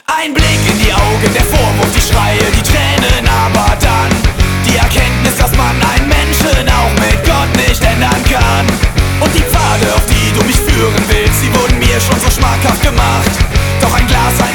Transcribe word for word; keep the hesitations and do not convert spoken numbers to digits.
Ein Blick in die Augen, der Vorwurf, die Schreie, die Tränen, aber dann die Erkenntnis, dass man einen Menschen auch mit Gott nicht ändern kann. Und die Pfade, auf die du mich führen willst, sie wurden mir schon so schmackhaft gemacht. Doch ein Glas,